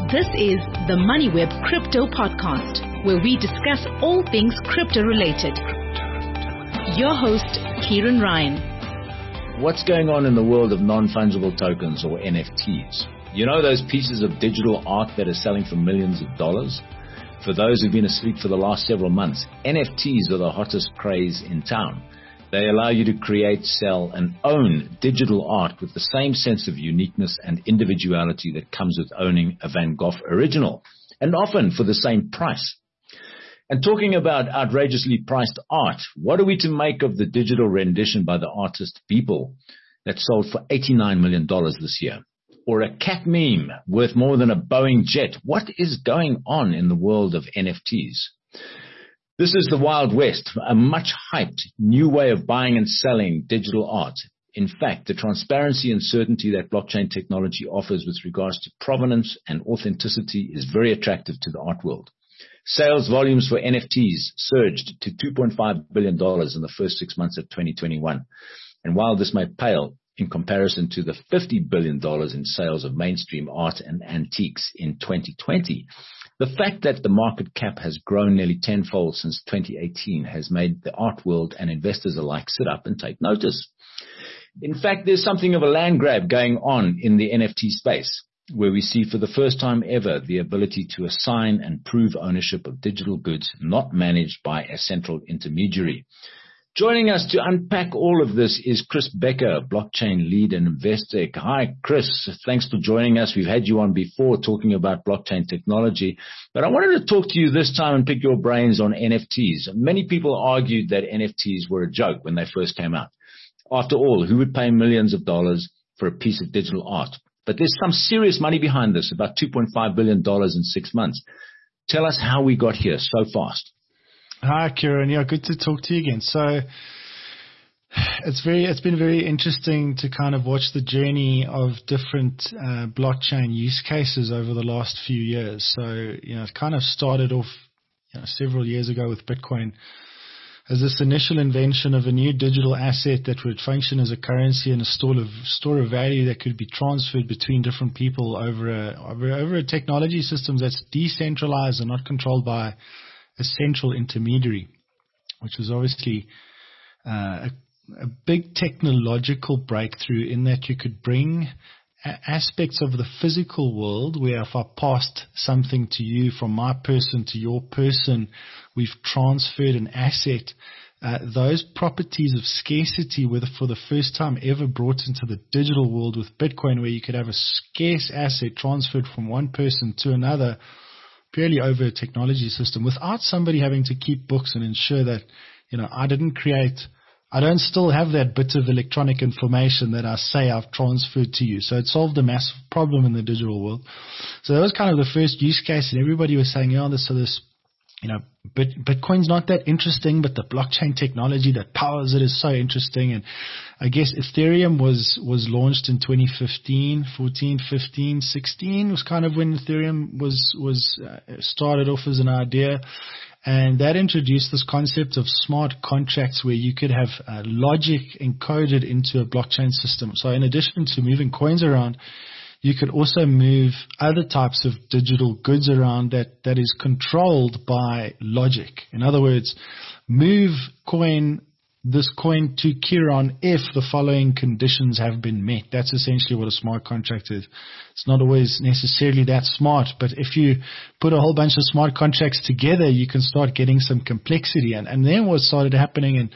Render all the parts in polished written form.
This is the MoneyWeb Crypto Podcast, where we discuss all things crypto related. Your host, Kieran Ryan. What's going on in the world of non-fungible tokens, or NFTs? You know those pieces of digital art that are selling for millions of dollars? For those who've been asleep for the last several months, NFTs are the hottest craze in town. They allow you to create, sell, and own digital art with the same sense of uniqueness and individuality that comes with owning a Van Gogh original, and often for the same price. And talking about outrageously priced art, what are we to make of the digital rendition by the artist Beeple that sold for $89 million this year? Or a cat meme worth more than a Boeing jet? What is going on in the world of NFTs? This is the Wild West, a much hyped new way of buying and selling digital art. In fact, the transparency and certainty that blockchain technology offers with regards to provenance and authenticity is very attractive to the art world. Sales volumes for NFTs surged to $2.5 billion in the first 6 months of 2021. And while this may pale in comparison to the $50 billion in sales of mainstream art and antiques in 2020, the fact that the market cap has grown nearly tenfold since 2018 has made the art world and investors alike sit up and take notice. In fact, there's something of a land grab going on in the NFT space, where we see for the first time ever the ability to assign and prove ownership of digital goods not managed by a central intermediary. Joining us to unpack all of this is Chris Becker, blockchain lead in Investec. Hi, Chris. Thanks for joining us. We've had you on before talking about blockchain technology, but I wanted to talk to you this time and pick your brains on NFTs. Many people argued that NFTs were a joke when they first came out. After all, who would pay millions of dollars for a piece of digital art? But there's some serious money behind this, about $2.5 billion in 6 months. Tell us how we got here so fast. Hi, Kieran. Yeah, good to talk to you again. So it's been very interesting to kind of watch the journey of different blockchain use cases over the last few years. So, it kind of started off several years ago with Bitcoin as this initial invention of a new digital asset that would function as a currency and a store of value that could be transferred between different people over a technology system that's decentralized and not controlled by a central intermediary, which was obviously a big technological breakthrough in that you could bring aspects of the physical world where if I passed something to you from my person to your person, we've transferred an asset. Those properties of scarcity were for the first time ever brought into the digital world with Bitcoin, where you could have a scarce asset transferred from one person to another purely over a technology system without somebody having to keep books and ensure that, I don't still have that bit of electronic information that I say I've transferred to you. So it solved a massive problem in the digital world. So that was kind of the first use case, and everybody was saying, Bitcoin's not that interesting, but the blockchain technology that powers it is so interesting. And I guess Ethereum was launched in 2015, 14, 15, 16 was kind of when Ethereum was started off as an idea. And that introduced this concept of smart contracts where you could have logic encoded into a blockchain system. So in addition to moving coins around, you could also move other types of digital goods around that is controlled by logic. In other words, move this coin to Kieran if the following conditions have been met. That's essentially what a smart contract is. It's not always necessarily that smart, but if you put a whole bunch of smart contracts together, you can start getting some complexity. And then what started happening in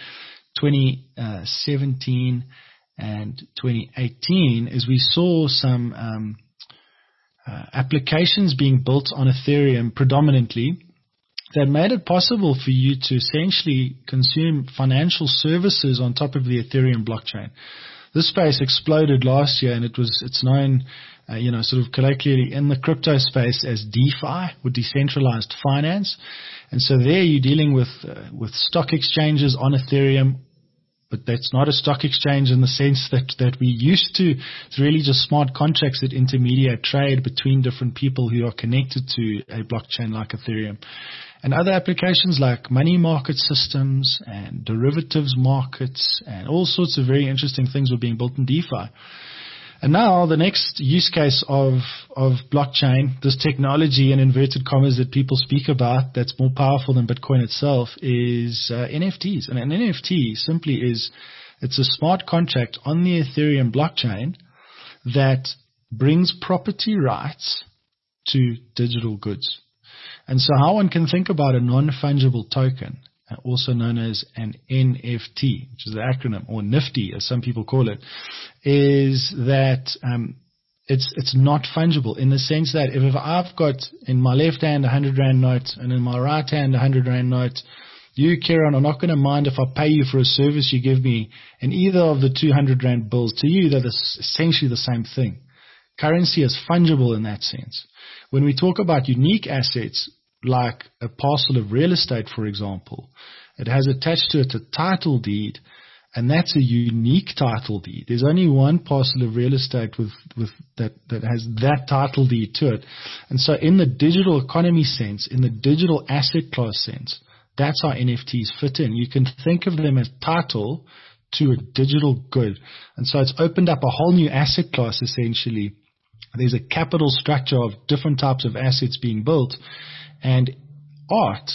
2017 and 2018 is we saw some applications being built on Ethereum predominantly that made it possible for you to essentially consume financial services on top of the Ethereum blockchain. This space exploded last year, and it's known, sort of colloquially in the crypto space as DeFi, or decentralized finance. And so there you're dealing with stock exchanges on Ethereum, but that's not a stock exchange in the sense that we used to. It's really just smart contracts that intermediate trade between different people who are connected to a blockchain like Ethereum. And other applications like money market systems and derivatives markets and all sorts of very interesting things were being built in DeFi. And now the next use case of blockchain, this technology in inverted commas that people speak about that's more powerful than Bitcoin itself, is NFTs. And an NFT simply it's a smart contract on the Ethereum blockchain that brings property rights to digital goods. And so how one can think about a non-fungible token, also known as an NFT, which is the acronym, or NIFTY as some people call it, is that it's not fungible in the sense that if I've got in my left hand a 100 Rand note and in my right hand a 100 Rand note, you, Kieran, are not going to mind if I pay you for a service you give me in either of the 200 Rand bills. To you, they're essentially the same thing. Currency is fungible in that sense. When we talk about unique assets, like a parcel of real estate, for example, it has attached to it a title deed, and that's a unique title deed. There's only one parcel of real estate with that has that title deed to it. And so in the digital economy sense, in the digital asset class sense, that's how NFTs fit in. You can think of them as title to a digital good. And so it's opened up a whole new asset class, essentially. There's a capital structure of different types of assets being built. And art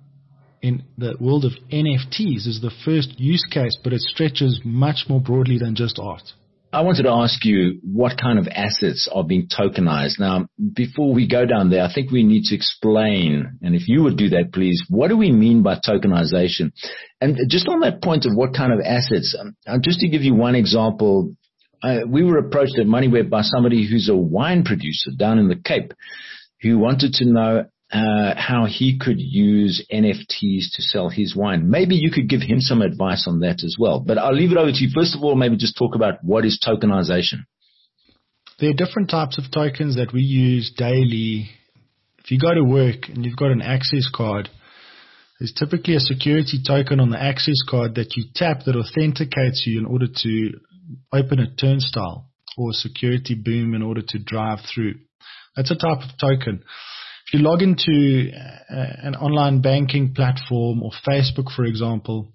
in the world of NFTs is the first use case, but it stretches much more broadly than just art. I wanted to ask you what kind of assets are being tokenized. Now, before we go down there, I think we need to explain, and if you would do that, please, what do we mean by tokenization? And just on that point of what kind of assets, just to give you one example, we were approached at MoneyWeb by somebody who's a wine producer down in the Cape who wanted to know how he could use NFTs to sell his wine. Maybe you could give him some advice on that as well. But I'll leave it over to you. First of all, maybe just talk about what is tokenization. There are different types of tokens that we use daily. If you go to work and you've got an access card, there's typically a security token on the access card that you tap that authenticates you in order to open a turnstile, or a security boom in order to drive through. That's a type of token. If you log into an online banking platform or Facebook, for example,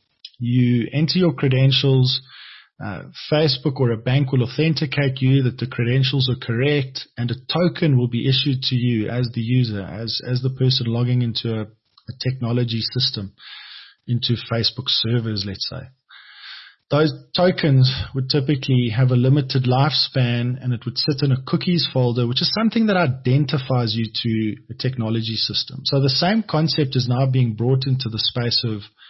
you enter your credentials. Facebook or a bank will authenticate you that the credentials are correct, and a token will be issued to you as the user, as the person logging into a technology system, into Facebook servers, let's say. Those tokens would typically have a limited lifespan, and it would sit in a cookies folder, which is something that identifies you to a technology system. So the same concept is now being brought into the space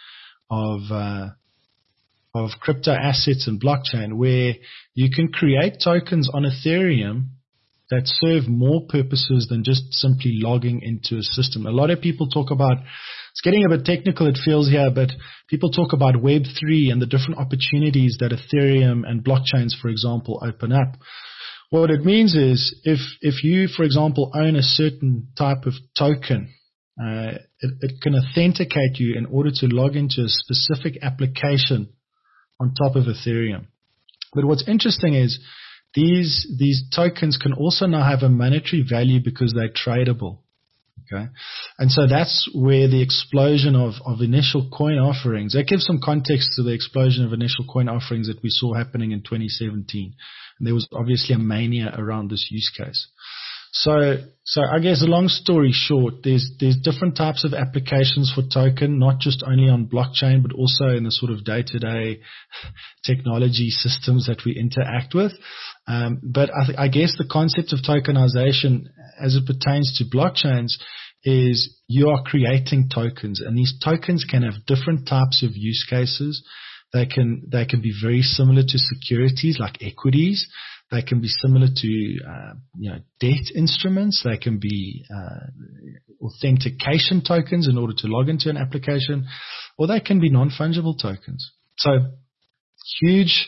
of crypto assets and blockchain, where you can create tokens on Ethereum that serve more purposes than just simply logging into a system. A lot of people talk about, it's getting a bit technical, it feels here, but people talk about Web3 and the different opportunities that Ethereum and blockchains, for example, open up. What it means is if you, for example, own a certain type of token, it can authenticate you in order to log into a specific application on top of Ethereum. But what's interesting is these tokens can also now have a monetary value because they're tradable. Okay. And so that's where the explosion of initial coin offerings, that gives some context to the explosion of initial coin offerings that we saw happening in 2017. And there was obviously a mania around this use case. So I guess a long story short, there's different types of applications for token, not just only on blockchain, but also in the sort of day-to-day technology systems that we interact with. But I guess the concept of tokenization as it pertains to blockchains is you are creating tokens, and these tokens can have different types of use cases. They can be very similar to securities like equities. They can be similar to debt instruments. They can be authentication tokens in order to log into an application, or they can be non-fungible tokens. So huge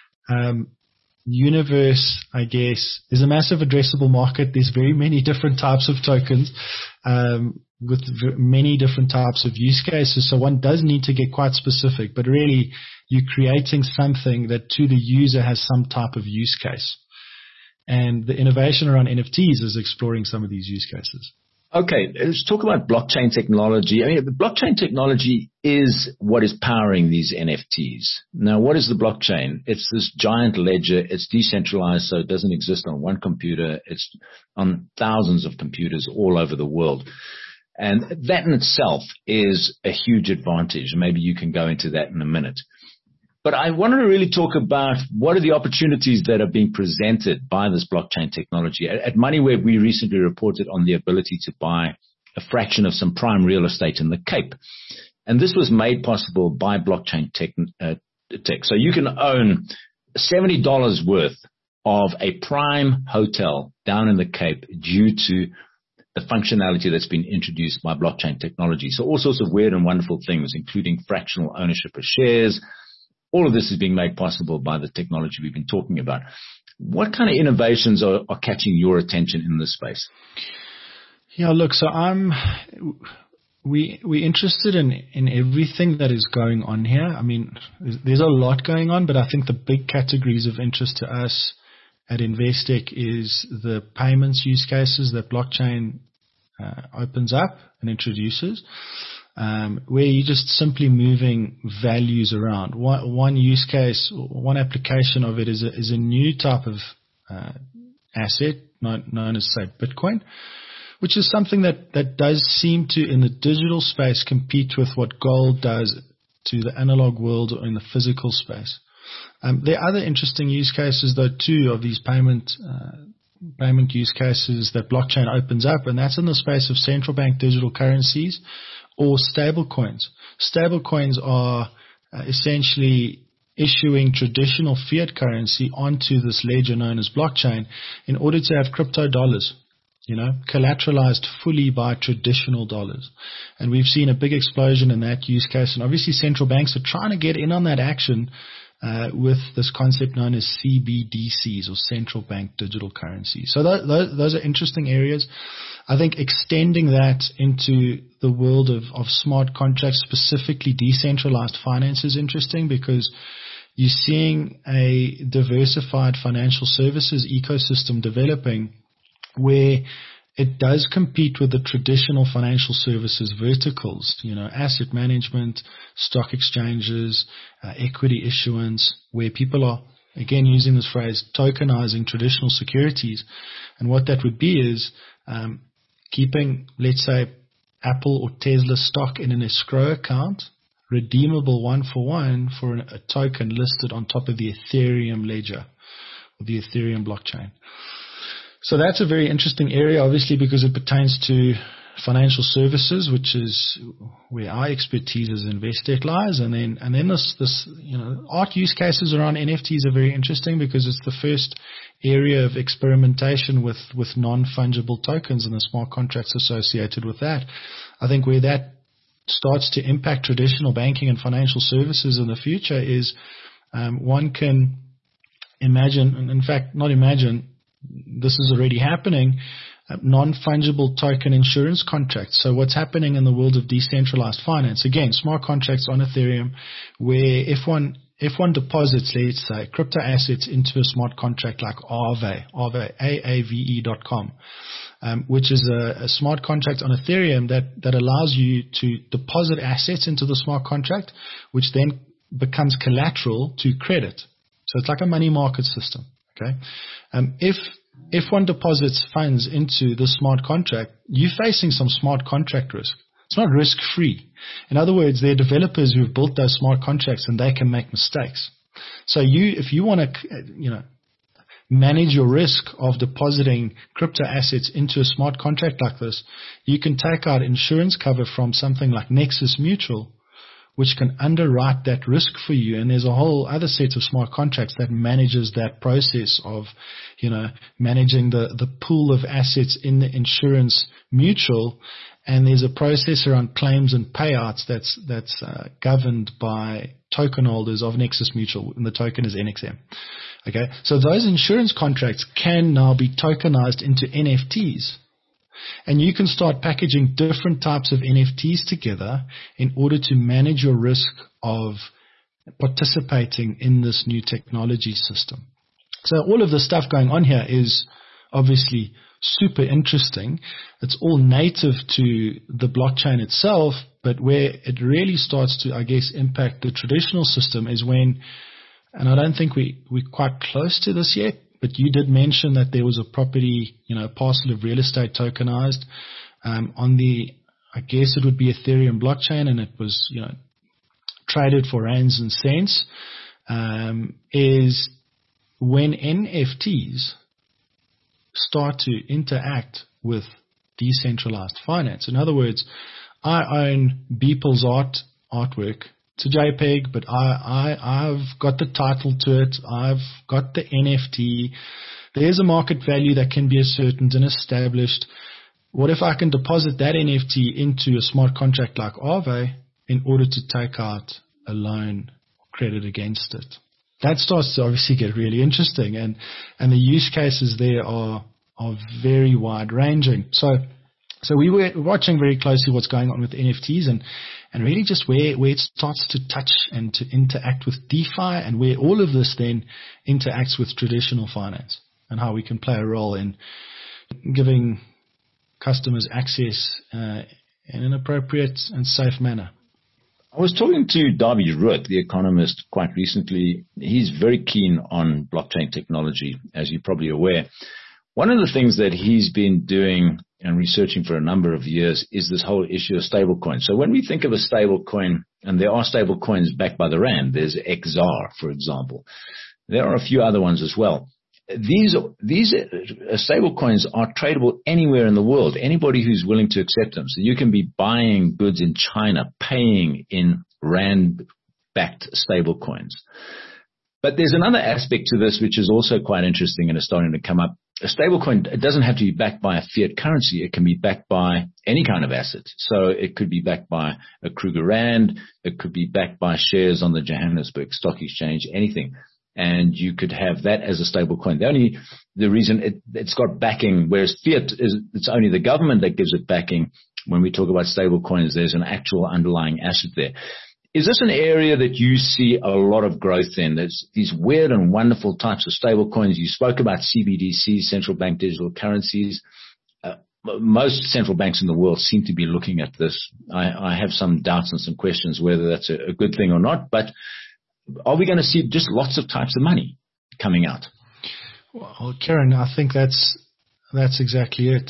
universe, I guess. There's a massive addressable market. There's very many different types of tokens with many different types of use cases. So one does need to get quite specific, but really you're creating something that to the user has some type of use case. And the innovation around NFTs is exploring some of these use cases. Okay, let's talk about blockchain technology. I mean, the blockchain technology is what is powering these NFTs. Now, what is the blockchain? It's this giant ledger. It's decentralized, so it doesn't exist on one computer. It's on thousands of computers all over the world. And that in itself is a huge advantage. Maybe you can go into that in a minute. But I wanted to really talk about what are the opportunities that are being presented by this blockchain technology. At MoneyWeb, we recently reported on the ability to buy a fraction of some prime real estate in the Cape. And this was made possible by blockchain tech. So you can own $70 worth of a prime hotel down in the Cape due to the functionality that's been introduced by blockchain technology. So all sorts of weird and wonderful things, including fractional ownership of shares. All of this is being made possible by the technology we've been talking about. What kind of innovations are catching your attention in this space? Yeah, look, so we're interested in everything that is going on here. I mean, there's a lot going on, but I think the big categories of interest to us at Investec is the payments use cases that blockchain opens up and introduces. Where you're just simply moving values around. One use case, one application of it is a new type of asset known as, say, Bitcoin, which is something that does seem to, in the digital space, compete with what gold does to the analog world or in the physical space. There are other interesting use cases, though, too, of these payment use cases that blockchain opens up, and that's in the space of central bank digital currencies or stable coins. Stable coins are essentially issuing traditional fiat currency onto this ledger known as blockchain in order to have crypto dollars, collateralized fully by traditional dollars. And we've seen a big explosion in that use case. And obviously central banks are trying to get in on that action with this concept known as CBDCs, or central bank digital currency. So those are interesting areas. I think extending that into the world of smart contracts, specifically decentralized finance, is interesting because you're seeing a diversified financial services ecosystem developing where it does compete with the traditional financial services verticals, asset management, stock exchanges, equity issuance, where people are, again, using this phrase, tokenizing traditional securities. And what that would be is keeping, let's say, Apple or Tesla stock in an escrow account, redeemable one-for-one for a token listed on top of the Ethereum ledger or the Ethereum blockchain. So that's a very interesting area, obviously, because it pertains to financial services, which is where our expertise as Investec lies. And then this art use cases around NFTs are very interesting because it's the first area of experimentation with non-fungible tokens and the smart contracts associated with that. I think where that starts to impact traditional banking and financial services in the future is one can imagine, and in fact, not imagine, this is already happening, non-fungible token insurance contracts. So what's happening in the world of decentralized finance, again, smart contracts on Ethereum, where if one deposits, let's say, crypto assets into a smart contract like Aave, Aave.com, which is a smart contract on Ethereum that allows you to deposit assets into the smart contract, which then becomes collateral to credit. So it's like a money market system. Okay. If one deposits funds into the smart contract, you're facing some smart contract risk. It's not risk free. In other words, there are developers who've built those smart contracts and they can make mistakes. So if you want to, manage your risk of depositing crypto assets into a smart contract like this, you can take out insurance cover from something like Nexus Mutual, which can underwrite that risk for you. And there's a whole other set of smart contracts that manages that process of, managing the pool of assets in the insurance mutual. And there's a process around claims and payouts that's governed by token holders of Nexus Mutual, and the token is NXM. Okay. So those insurance contracts can now be tokenized into NFTs. And you can start packaging different types of NFTs together in order to manage your risk of participating in this new technology system. So all of the stuff going on here is obviously super interesting. It's all native to the blockchain itself, but where it really starts to, I guess, impact the traditional system is when, and I don't think we're quite close to this yet, but you did mention that there was a property, parcel of real estate tokenized on the, I guess it would be Ethereum blockchain, and it was, traded for rands and cents, is when NFTs start to interact with decentralized finance. In other words, I own Beeple's artwork. It's a JPEG, but I've got the title to it. I've got the NFT. There's a market value that can be ascertained and established. What if I can deposit that NFT into a smart contract like Aave in order to take out a loan or credit against it? That starts to obviously get really interesting, and the use cases there are very wide ranging. So we were watching very closely what's going on with NFTs and really just where it starts to touch and to interact with DeFi, and where all of this then interacts with traditional finance, and how we can play a role in giving customers access in an appropriate and safe manner. I was talking to Davy Root, the economist, quite recently. He's very keen on blockchain technology, as you're probably aware. One of the things that he's been doing and researching for a number of years is this whole issue of stablecoin. So when we think of a stablecoin, and there are stablecoins backed by the Rand, there's XR, for example. There are a few other ones as well. These stablecoins are tradable anywhere in the world, anybody who's willing to accept them. So you can be buying goods in China, paying in Rand-backed stablecoins. But there's another aspect to this which is also quite interesting and is starting to come up. A stablecoin, it doesn't have to be backed by a fiat currency. It can be backed by any kind of asset. So it could be backed by a Kruger Rand. It could be backed by shares on the Johannesburg Stock Exchange, anything. And you could have that as a stable coin. The reason it's got backing, whereas fiat it's only the government that gives it backing. When we talk about stable coins, there's an actual underlying asset there. Is this an area that you see a lot of growth in? There's these weird and wonderful types of stable coins. You spoke about CBDCs, central bank digital currencies. Most central banks in the world seem to be looking at this. I have some doubts and some questions whether that's a good thing or not, but are we going to see just lots of types of money coming out? Well, Kieran, I think that's exactly it.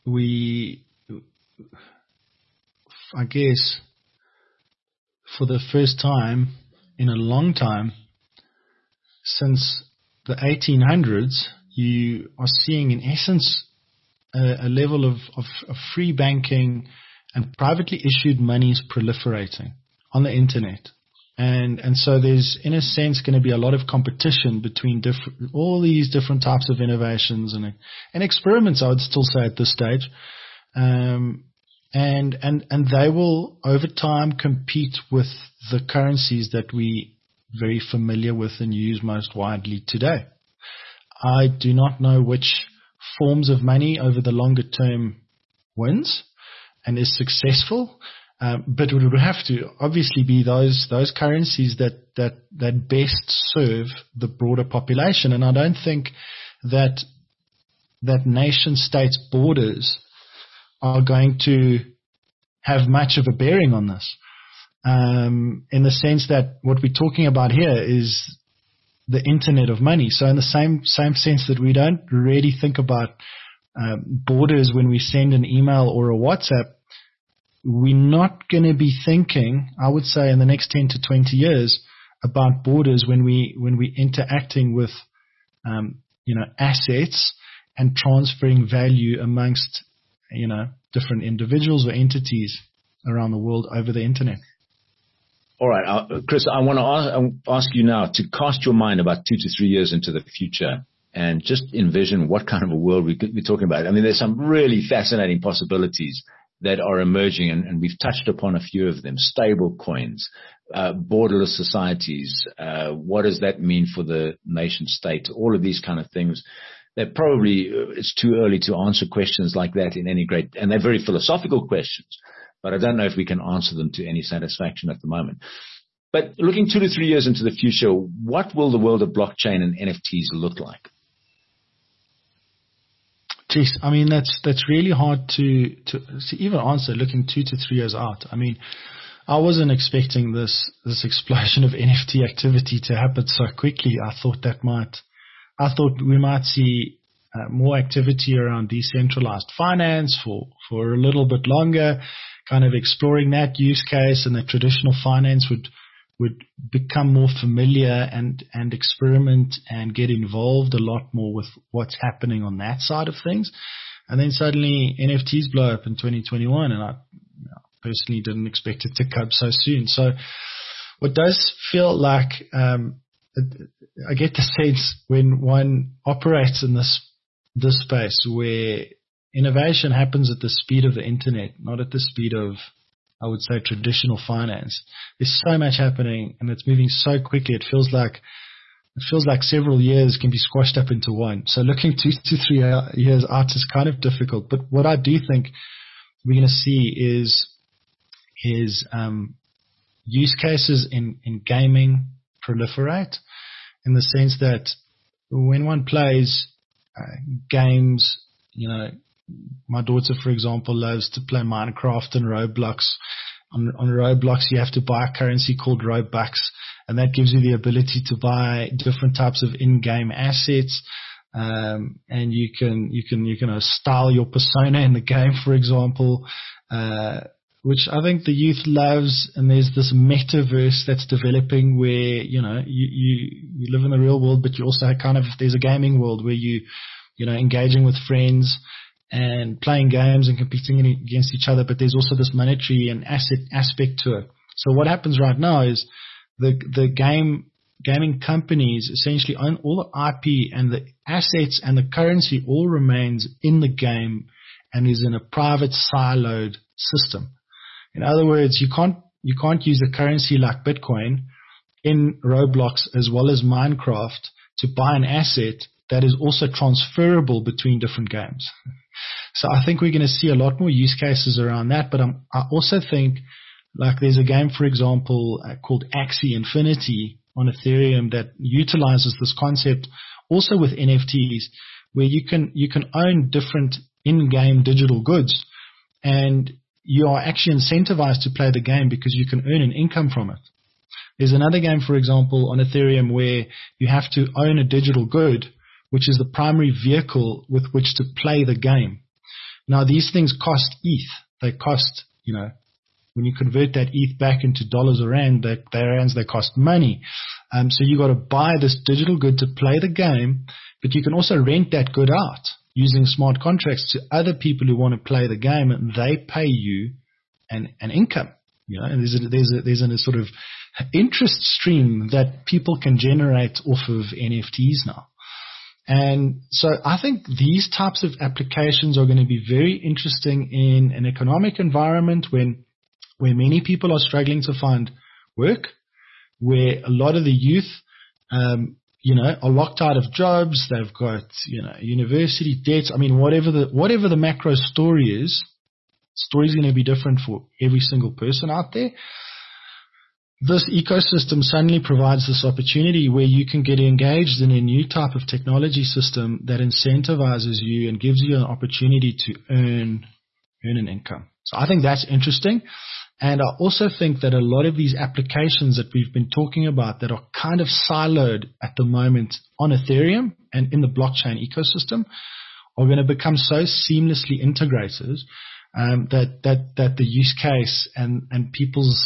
I guess, for the first time in a long time, since the 1800s, you are seeing, in essence, a level of free banking and privately issued monies proliferating on the internet. And so there's, in a sense, going to be a lot of competition between all these different types of innovations and experiments, I would still say at this stage. And they will, over time, compete with the currencies that we very familiar with and use most widely today. I do not know which forms of money over the longer term wins and is successful. But it would have to obviously be those currencies that best serve the broader population. And I don't think that nation states' borders are going to have much of a bearing on this. In the sense that what we're talking about here is the internet of money. So in the same sense that we don't really think about borders when we send an email or a WhatsApp, we're not going to be thinking, I would say, in the next 10 to 20 years about borders when we're interacting with, assets and transferring value amongst, different individuals or entities around the world over the internet. All right, Chris, I want to ask you now to cast your mind about 2 to 3 years into the future and just envision what kind of a world we're talking about. I mean, there's some really fascinating possibilities that are emerging, and we've touched upon a few of them. Stable coins, borderless societies. What does that mean for the nation state? All of these kind of things. That probably it's too early to answer questions like that in any great, and they're very philosophical questions, but I don't know if we can answer them to any satisfaction at the moment. But looking 2 to 3 years into the future, what will the world of blockchain and NFTs look like? Geez, I mean, that's really hard to even answer looking 2 to 3 years out. I mean, I wasn't expecting this explosion of NFT activity to happen so quickly. I thought we might see more activity around decentralized finance for a little bit longer, kind of exploring that use case, and that traditional finance would become more familiar and experiment and get involved a lot more with what's happening on that side of things. And then suddenly NFTs blow up in 2021, and I personally didn't expect it to come so soon. So what does feel like, I get the sense when one operates in this space where innovation happens at the speed of the internet, not at the speed of, I would say, traditional finance. There's so much happening and it's moving so quickly. It feels like several years can be squashed up into one. So looking 2 to 3 years out is kind of difficult. But what I do think we're going to see is use cases in gaming proliferate, in the sense that when one plays games, my daughter, for example, loves to play Minecraft and Roblox. On Roblox, you have to buy a currency called Robux, and that gives you the ability to buy different types of in-game assets. And you can style your persona in the game, for example, which I think the youth loves. And there's this metaverse that's developing where, you live in the real world, but you also there's a gaming world where engaging with friends and playing games and competing against each other, but there's also this monetary and asset aspect to it. So what happens right now is the gaming companies essentially own all the IP, and the assets and the currency all remains in the game and is in a private siloed system. In other words, you can't use a currency like Bitcoin in Roblox as well as Minecraft to buy an asset that is also transferable between different games. So I think we're going to see a lot more use cases around that. But I also think, like, there's a game, for example, called Axie Infinity on Ethereum that utilizes this concept also with NFTs, where you can own different in-game digital goods, and you are actually incentivized to play the game because you can earn an income from it. There's another game, for example, on Ethereum where you have to own a digital good, which is the primary vehicle with which to play the game. Now, these things cost ETH. They cost, when you convert that ETH back into dollars or rand, they cost money. So you got to buy this digital good to play the game, but you can also rent that good out using smart contracts to other people who want to play the game, and they pay you an income. And there's a sort of interest stream that people can generate off of NFTs now. And so I think these types of applications are going to be very interesting in an economic environment where many people are struggling to find work, where a lot of the youth, are locked out of jobs. They've got, university debts. I mean, whatever the macro story is going to be different for every single person out there. This ecosystem suddenly provides this opportunity where you can get engaged in a new type of technology system that incentivizes you and gives you an opportunity to earn an income. So I think that's interesting. And I also think that a lot of these applications that we've been talking about that are kind of siloed at the moment on Ethereum and in the blockchain ecosystem are going to become so seamlessly integrated that the use case and people's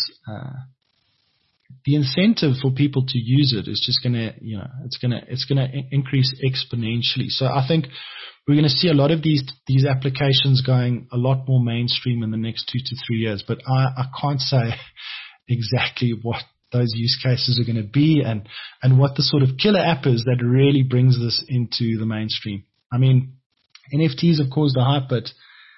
the incentive for people to use it is just going to, it's going to increase exponentially. So I think we're going to see a lot of these applications going a lot more mainstream in the next 2 to 3 years. But I can't say exactly what those use cases are going to be and what the sort of killer app is that really brings this into the mainstream. I mean, NFTs have caused a hype, but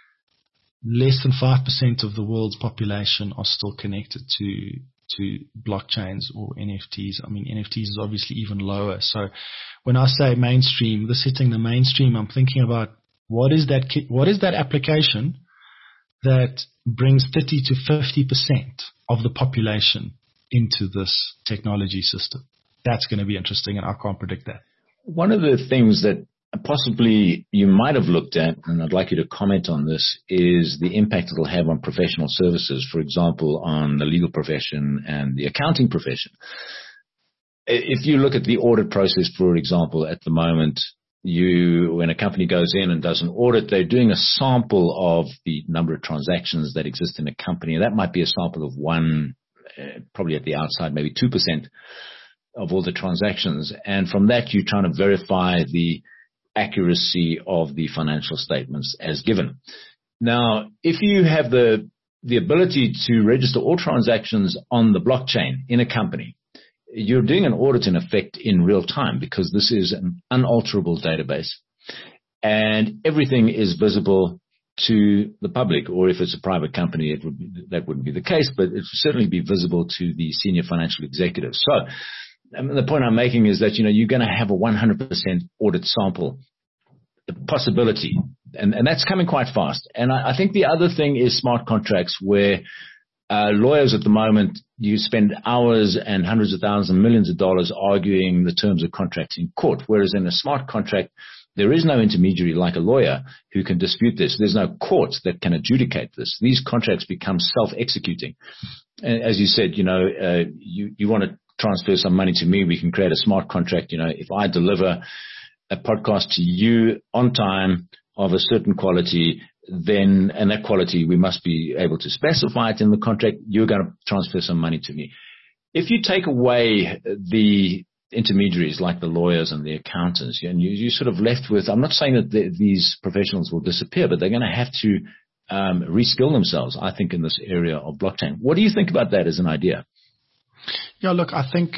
less than 5% of the world's population are still connected to blockchains or NFTs. I mean, NFTs is obviously even lower. So when I say mainstream, this hitting the mainstream, I'm thinking about what is that application that brings 30 to 50% of the population into this technology system. That's going to be interesting, and I can't predict that. One of the things that possibly you might have looked at, and I'd like you to comment on this, is the impact it'll have on professional services, for example, on the legal profession and the accounting profession. If you look at the audit process, for example, at the moment, when a company goes in and does an audit, they're doing a sample of the number of transactions that exist in a company. That might be a sample of one, probably at the outside, maybe 2% of all the transactions. And from that, you're trying to verify the accuracy of the financial statements as given. Now, if you have the ability to register all transactions on the blockchain in a company, you're doing an audit in effect in real time, because this is an unalterable database and everything is visible to the public. Or if it's a private company, that wouldn't be the case, but it would certainly be visible to the senior financial executives. So the point I'm making is that, you're going to have a 100% audit sample possibility, and that's coming quite fast. And I think the other thing is smart contracts, where lawyers at the moment, you spend hours and hundreds of thousands and millions of dollars arguing the terms of contracts in court, whereas in a smart contract, there is no intermediary like a lawyer who can dispute this. There's no court that can adjudicate this. These contracts become self-executing. And as you said, you want to transfer some money to me, we can create a smart contract. If I deliver a podcast to you on time of a certain quality, then, and that quality, we must be able to specify it in the contract, you're going to transfer some money to me. If you take away the intermediaries like the lawyers and the accountants, and you're sort of left with, I'm not saying that these professionals will disappear, but they're going to have to reskill themselves, I think, in this area of blockchain. What do you think about that as an idea? Yeah, look, I think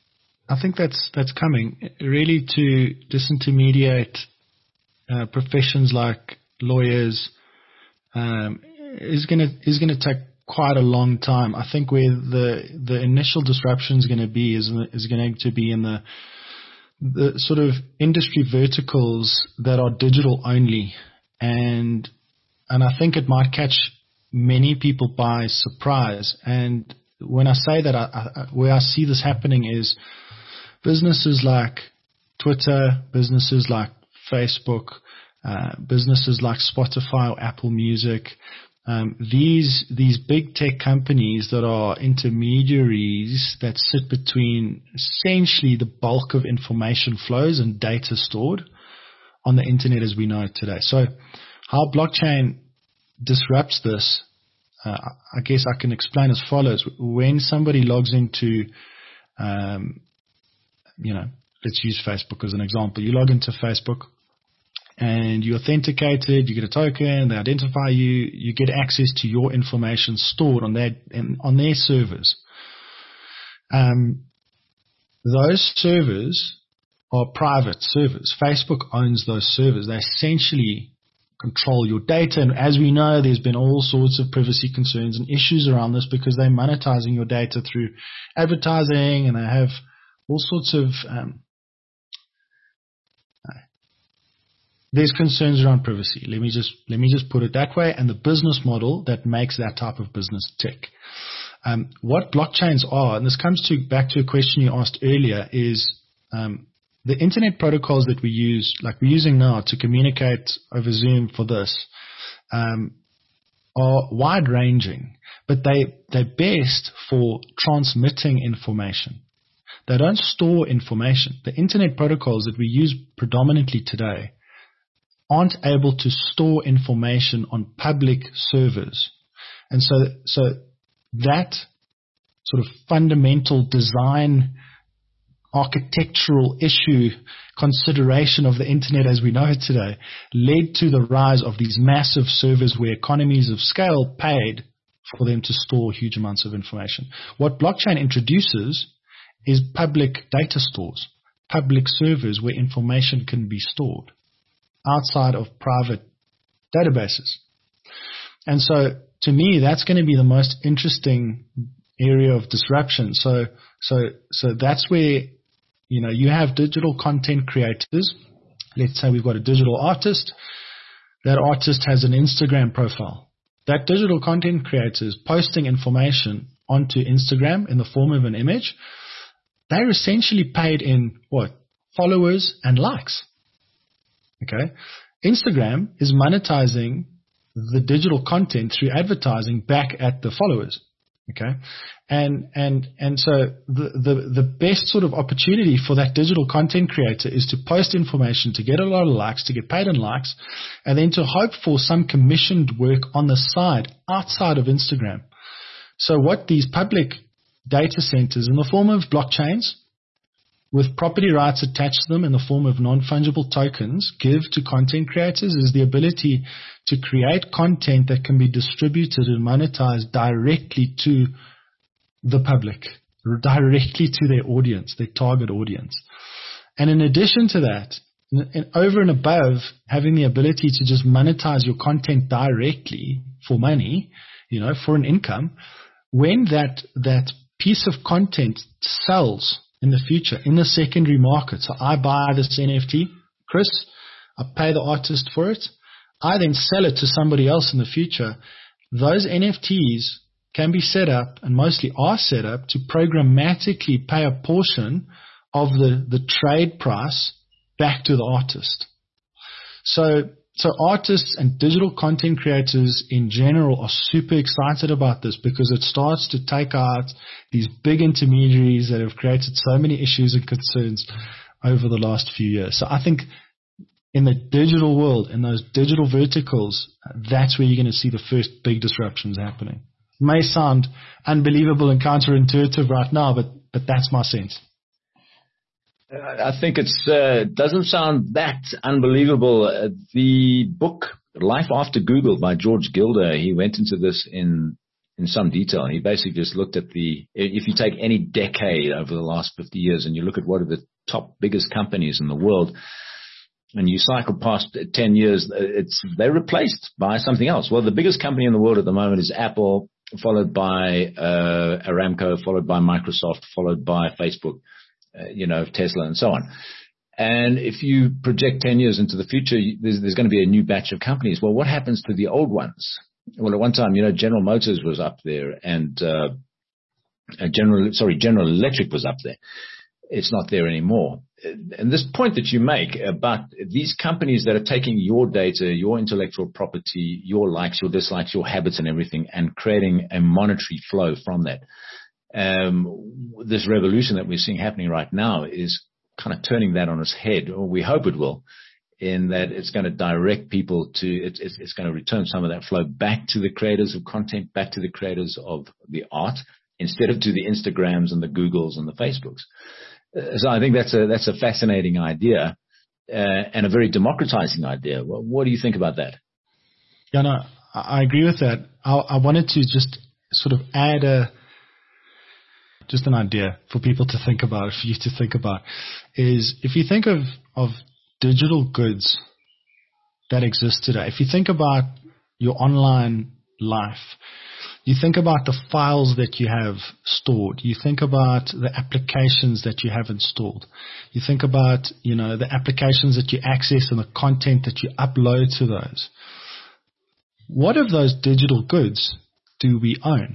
that's coming, really, to disintermediate professions like lawyers is going to take quite a long time. I think where the initial disruption is going to be is going to be in the sort of industry verticals that are digital only, and I think it might catch many people by surprise. And when I say that, where I see this happening is businesses like Twitter, businesses like Facebook, businesses like Spotify or Apple Music, these big tech companies that are intermediaries that sit between essentially the bulk of information flows and data stored on the internet as we know it today. So how blockchain disrupts this, I guess I can explain as follows. When somebody logs into, let's use Facebook as an example. You log into Facebook and you authenticated, you get a token, they identify you, you get access to your information stored on their servers. Those servers are private servers. Facebook owns those servers. They essentially control your data. And as we know, there's been all sorts of privacy concerns and issues around this because they're monetizing your data through advertising, and they have all sorts of there's concerns around privacy. Let me just put it that way, and the business model that makes that type of business tick. What blockchains are, and this comes back to a question you asked earlier, is the internet protocols that we use, like we're using now to communicate over Zoom for this, are wide-ranging, but they're best for transmitting information. They don't store information. The internet protocols that we use predominantly today aren't able to store information on public servers. And so that sort of fundamental design architectural issue consideration of the internet as we know it today led to the rise of these massive servers where economies of scale paid for them to store huge amounts of information. What blockchain introduces is public data stores, public servers where information can be stored outside of private databases. And so to me, that's going to be the most interesting area of disruption. So that's where, you have digital content creators. Let's say we've got a digital artist. That artist has an Instagram profile. That digital content creator is posting information onto Instagram in the form of an image. They're essentially paid in followers and likes. Okay. Instagram is monetizing the digital content through advertising back at the followers. Okay. And so the best sort of opportunity for that digital content creator is to post information, to get a lot of likes, to get paid in likes, and then to hope for some commissioned work on the side outside of Instagram. So what these public data centers in the form of blockchains with property rights attached to them in the form of non-fungible tokens give to content creators is the ability to create content that can be distributed and monetized directly to the public, directly to their audience, their target audience. And in addition to that, and over and above having the ability to just monetize your content directly for money, for an income, when that piece of content sells in the future, in the secondary market. So I buy this NFT, Chris, I pay the artist for it, I then sell it to somebody else in the future. Those NFTs can be set up, and mostly are set up, to programmatically pay a portion of the trade price back to the artist. So artists and digital content creators in general are super excited about this because it starts to take out these big intermediaries that have created so many issues and concerns over the last few years. So I think in the digital world, in those digital verticals, that's where you're going to see the first big disruptions happening. It may sound unbelievable and counterintuitive right now, but that's my sense. I think it doesn't sound that unbelievable. The book Life After Google by George Gilder, he went into this in some detail. He basically just looked at if you take any decade over the last 50 years and you look at what are the top biggest companies in the world, and you cycle past 10 years, they're replaced by something else. Well, the biggest company in the world at the moment is Apple, followed by Aramco, followed by Microsoft, followed by Facebook. Tesla and so on. And if you project 10 years into the future, there's going to be a new batch of companies. Well, what happens to the old ones? Well, at one time, General Motors was up there and General Electric was up there. It's not there anymore. And this point that you make about these companies that are taking your data, your intellectual property, your likes, your dislikes, your habits and everything, and creating a monetary flow from that. This revolution that we're seeing happening right now is kind of turning that on its head, or we hope it will, in that it's going to direct people to, it's going to return some of that flow back to the creators of content, back to the creators of the art, instead of to the Instagrams and the Googles and the Facebooks. So I think that's a fascinating idea, and a very democratizing idea. Well, what do you think about that? Yeah, no, I agree with that. I wanted to just sort of add just an idea for people to think about, for you to think about, is if you think of digital goods that exist today, if you think about your online life, you think about the files that you have stored, you think about the applications that you have installed, you think about, the applications that you access and the content that you upload to those. What of those digital goods do we own?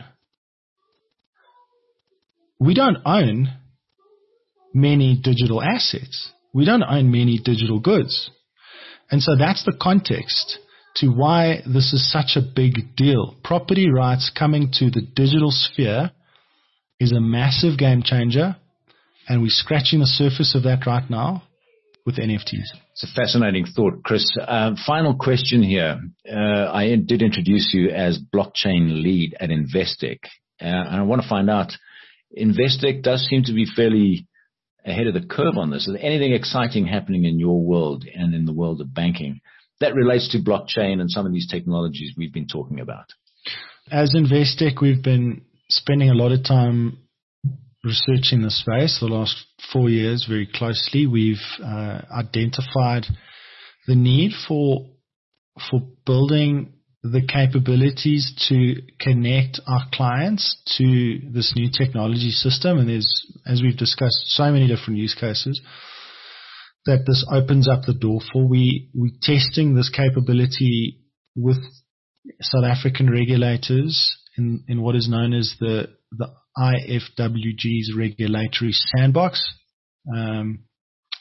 We don't own many digital assets. We don't own many digital goods. And so that's the context to why this is such a big deal. Property rights coming to the digital sphere is a massive game changer, and we're scratching the surface of that right now with NFTs. It's a fascinating thought, Chris. Final question here. I did introduce you as blockchain lead at Investec, and I want to find out, Investec does seem to be fairly ahead of the curve on this. Is there anything exciting happening in your world and in the world of banking that relates to blockchain and some of these technologies we've been talking about? As Investec, we've been spending a lot of time researching the space the last 4 years very closely. We've identified the need for building the capabilities to connect our clients to this new technology system. And there's, as we've discussed, so many different use cases that this opens up the door for. We're testing this capability with South African regulators in what is known as the IFWG's regulatory sandbox.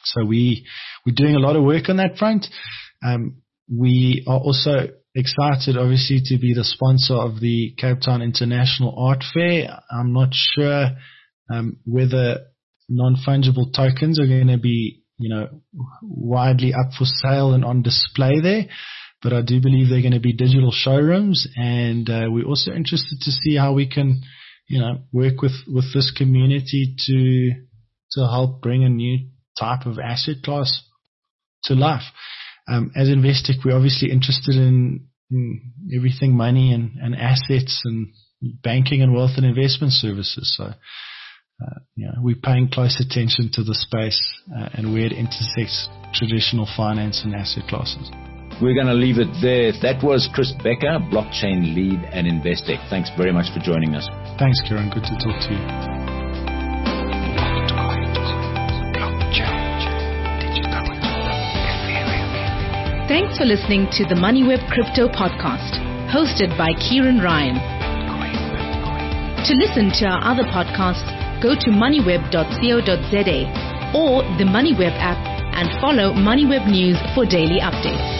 So we're doing a lot of work on that front. We are also excited, obviously, to be the sponsor of the Cape Town International Art Fair. I'm not sure whether non-fungible tokens are going to be, widely up for sale and on display there, but I do believe they're going to be digital showrooms, and we're also interested to see how we can, work with this community to help bring a new type of asset class to life. As Investec, we're obviously interested in everything money and assets and banking and wealth and investment services. So, we're paying close attention to the space and where it intersects traditional finance and asset classes. We're going to leave it there. That was Chris Becker, blockchain lead at Investec. Thanks very much for joining us. Thanks, Kieran. Good to talk to you. Thanks for listening to the MoneyWeb Crypto Podcast, hosted by Kieran Ryan. To listen to our other podcasts, go to moneyweb.co.za or the MoneyWeb app and follow MoneyWeb News for daily updates.